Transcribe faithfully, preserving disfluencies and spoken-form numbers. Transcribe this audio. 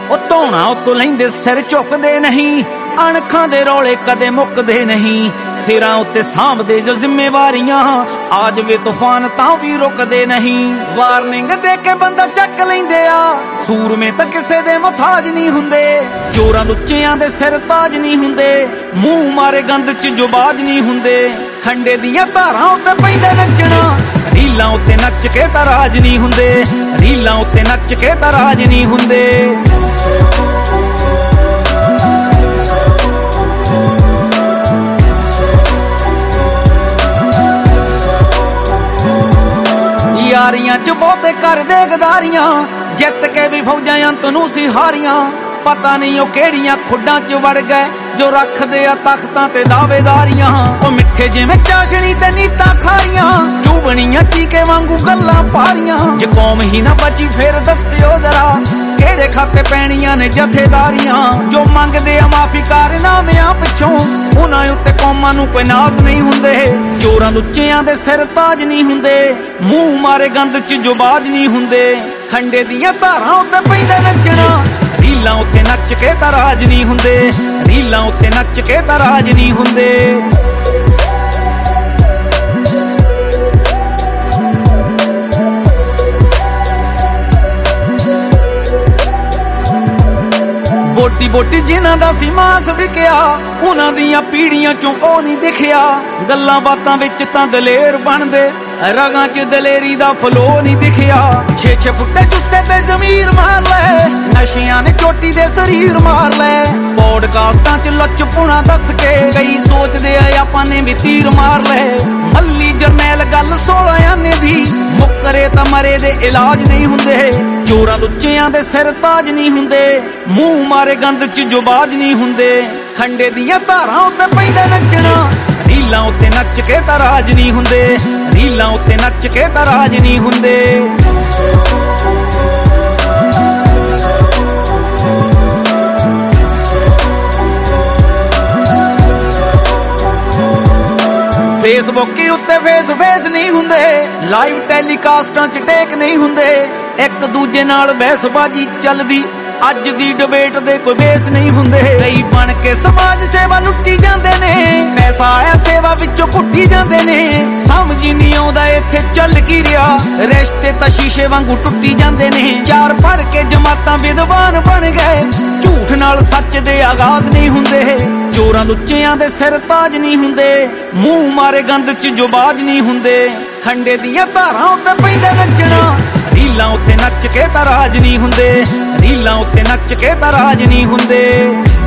ਉਹ ਧੌਣਾ ਉੱਤੋਂ ਲੈਂਦੇ ਸਿਰ ਝੁਕਦੇ ਨਹੀਂ, ਅਣਖਾਂ ਦੇ ਰੌਲੇ ਕਦੇ ਮੁੱਕਦੇ ਨਹੀਂ। ਸਿਰਾਂ ਉੱਤੇ ਸਾਂਭਦੇ ਜੋ ਜ਼ਿੰਮੇਵਾਰੀਆਂ, ਆ ਜਾਵੇ ਤੂਫਾਨ ਤਾਂ ਵੀ ਰੁਕਦੇ ਨਹੀਂ। ਵਾਰਨਿੰਗ ਦੇ ਕੇ ਬੰਦਾ ਚੱਕ ਲੈਂਦੇ ਆ, ਸੂਰਮੇ ਤਾਂ ਕਿਸੇ ਦੇ ਮੁਹਤਾਜ ਨਹੀਂ ਹੁੰਦੇ। ਚੋਰਾਂ ਲੁੱਚਿਆਂ ਦੇ ਸਿਰ ਤਾਜ ਨਹੀਂ ਹੁੰਦੇ, ਮੂੰਹ ਮਾਰੇ ਗੰਦ ਚ ਜੋ ਬਾਜ ਨਹੀਂ ਹੁੰਦੇ। ਖੰਡੇ ਦੀਆਂ ਧਾਰਾਂ ਉੱਤੇ ਪੈਂਦੇ ਨੱਚਣਾ, ਰੀਲਾਂ ਉੱਤੇ ਨੱਚ ਕੇ ਤਾਂ ਰਾਜ ਨਹੀਂ ਹੁੰਦੇ। ਰੀਲਾਂ ਉੱਤੇ ਨੱਚ ਕੇ ਤਾਂ ਰਾਜ ਨਹੀਂ ਹੁੰਦੇ। ਯਾਰੀਆਂ ਚ ਬਹੁਤੇ ਕਰਦੇ ਗਦਾਰੀਆਂ, ਜਿੱਤ ਕੇ ਵੀ ਫੌਜਾਂ ਅੰਤ ਨੂੰ ਸੀ ਹਾਰੀਆਂ। ਪਤਾ ਨਹੀਂ ਉਹ ਕਿਹੜੀਆਂ ਖੁੱਡਾਂ ਚ ਵੜ ਗਏ, ਜੋ ਰੱਖਦੇ ਆ ਤਖਤਾਂ ਤੇ ਦਾਅਵੇਦਾਰੀਆਂ। ਉਹ ਮਿੱਠੇ ਜਿਵੇਂ ਚਾਸ਼ਣੀ ਤੇ ਨੀਤਾਂ ਖਾਰੀਆਂ, ਚੂਬਣੀਆਂ ਟੀਕੇ ਵਾਂਗੂ ਗੱਲਾਂ ਪਾਰੀਆਂ। ਜੇ ਕੌਮ ਹੀ ਨਾ ਬਚੀ ਫਿਰ ਦੱਸਿਓ ਜ਼ਰਾ, ਕਿਹੜੇ ਖਾਤੇ ਪੈਣੀਆਂ ਨੇ ਜਥੇਦਾਰੀਆਂ। ਜੋ ਮੰਗਦੇ ਆ ਮਾਫੀ ਕਾਰਨਾਮਿਆਂ ਪਿੱਛੋਂ, ਉਹਨਾਂ ਉੱਤੇ ਕੌਮਾਂ ਨੂੰ ਕੋਈ ਨਾਜ਼ ਨਹੀਂ ਹੁੰਦੇ। ਚੋਰਾਂ ਲੁੱਚਿਆਂ ਦੇ ਸਿਰ ਤਾਜ ਨਹੀਂ ਹੁੰਦੇ, ਮੂੰਹ ਮਾਰੇ ਗੰਦ ਚ ਜੋ ਬਾਜ ਨਹੀਂ ਹੁੰਦੇ। ਖੰਡੇ ਦੀਆਂ ਧਾਰਾਂ ਉੱਤੇ ਪੈਂਦੇ ਨੱਚਣਾ, ਰੀਲਾਂ ਉੱਤੇ ਨੱਚ ਕੇ ਤਾਂ ਰਾਜ ਨਹੀਂ ਹੁੰਦੇ। ਰੀਲਾਂ ਉੱਤੇ ਨੱਚ ਕੇ ਤਾਂ ਰਾਜ ਨਹੀਂ ਹੁੰਦੇ। ਬੋਟੀ ਬੋਟੀ ਜਿਨ੍ਹਾਂ ਦਾ ਸੀ ਮਾਸ ਵਿਕਿਆ, ਉਹਨਾਂ ਦੀਆਂ ਪੀੜੀਆਂ ਚੋਂ ਉਹ ਨਹੀਂ ਦਿਖਿਆ। ਗੱਲਾਂ ਬਾਤਾਂ ਵਿੱਚ ਤਾਂ ਦਲੇਰ ਬਣਦੇ, ਰਗਾਂ ਚ ਦਲੇਰੀ ਦਾ ਫਲੋ ਨਹੀਂ ਦਿਖਿਆ। ਛੇ ਛੇ ਫੁੱਟੇ ਜੁੱਸੇ ਤੇ ਜ਼ਮੀਰ ਮਾਰ ਲੈ, ਨਸ਼ਿਆਂ ਨੇ ਚੋਟੀ ਦੇ ਸਰੀਰ ਮਾਰ ਲੈ। ਪੋਡਕਾਸਟਾਂ ਚ ਲੱਚਪੁਣਾ ਦੱਸ ਕੇ ਕਈ ਸੋਚਦੇ ਆ ਆਪਾਂ ਨੇ ਵੀ ਤੀਰ ਮਾਰ ਲੈ। ਮੱਲੀ ਜਰਨੈਲ ਗੱਲ ਸੋਲਾਂ ਆਨੇ ਦੀ, ਮੁੱਕਰੇ ਤਾਂ ਮਰੇ ਦੇ ਇਲਾਜ ਨਹੀਂ ਹੁੰਦੇ। ਚੋਰਾਂ ਲੁੱਚਿਆਂ ਦੇ ਸਿਰ ਤਾਜ ਨਹੀਂ ਹੁੰਦੇ, ਮੂੰਹ ਮਾਰੇ ਗੰਦ ਚ ਜੋ ਬਾਜ ਨਹੀਂ ਹੁੰਦੇ। ਖੰਡੇ ਦੀਆਂ ਧਾਰਾਂ ਉੱਤੇ ਪੈਂਦੇ ਨੱਚਣਾ, ਰੀਲਾਂ ਉੱਤੇ ਨੱਚ ਕੇ ਤਾਂ ਰਾਜ ਨਹੀਂ ਹੁੰਦੇ। ਰੀਲਾਂ ਉੱਤੇ ਨੱਚ ਕੇ ਤਾਂ ਰਾਜ ਨਹੀਂ ਹੁੰਦੇ। ਫੇਸਬੁੱਕ ਉੱਤੇ ਫੇਸ ਫੇਸ ਨਹੀਂ ਹੁੰਦੇ, ਲਾਈਵ ਟੈਲੀਕਾਸਟਾਂ ਚ ਟੇਕ ਨਹੀਂ ਹੁੰਦੇ। ਇੱਕ ਦੂਜੇ ਨਾਲ ਬਹਿਸਬਾਜੀ ਚੱਲਦੀ, ਅੱਜ ਦੀ ਡਿਬੇਟ ਦੇ ਕੋਈ ਬੇਸ ਨਹੀਂ ਹੁੰਦੇ। ਕਈ ਬਣ ਕੇ ਸਮਾਜ ਸੇਵਾ ਲੁੱਟੀ ਜਾਂਦੇ ਨੇ, ਪੈਸਾ ਆਇਆ ਸੇਵਾ ਵਿੱਚੋਂ ਕੁੱਟੀ ਜਾਂਦੇ ਨੇ। ਸਮਝ ਨਹੀਂ ਆਉਂਦਾ ਇੱਥੇ ਚੱਲ ਕੀ ਰਿਹਾ, ਰਿਸ਼ਤੇ ਤਾਂ ਸ਼ੀਸ਼ੇ ਵਾਂਗੂ ਟੁੱਟੀ ਜਾਂਦੇ ਨੇ। ਚਾਰ ਪੜ ਕੇ ਜਮਾਤਾਂ ਵਿਦਵਾਨ ਬਣ ਗਏ, ਝੂਠ ਨਾਲ ਸੱਚ ਦੇ ਆਗਾਜ਼ ਨਹੀਂ ਹੁੰਦੇ। ਚੋਰਾਂ ਲੁੱਚਿਆਂ ਦੇ ਸਿਰ ਤਾਜ ਨਹੀਂ ਹੁੰਦੇ, ਮੂੰਹ ਮਾਰੇ ਗੰਦ ਚ ਜੋ ਬਾਜ ਨਹੀਂ ਹੁੰਦੇ। ਖੰਡੇ ਦੀਆਂ ਧਾਰਾਂ ਉੱਤੇ ਪੈਂਦੇ ਨੱਚਣਾ, ਰੀਲਾਂ ਉੱਤੇ ਨੱਚ ਕੇ ਤਾਂ ਰਾਜ ਨਹੀਂ ਹੁੰਦੇ। ਰੀਲਾਂ ਉੱਤੇ ਨੱਚ ਕੇ ਤਾਂ ਰਾਜ ਨਹੀਂ ਹੁੰਦੇ।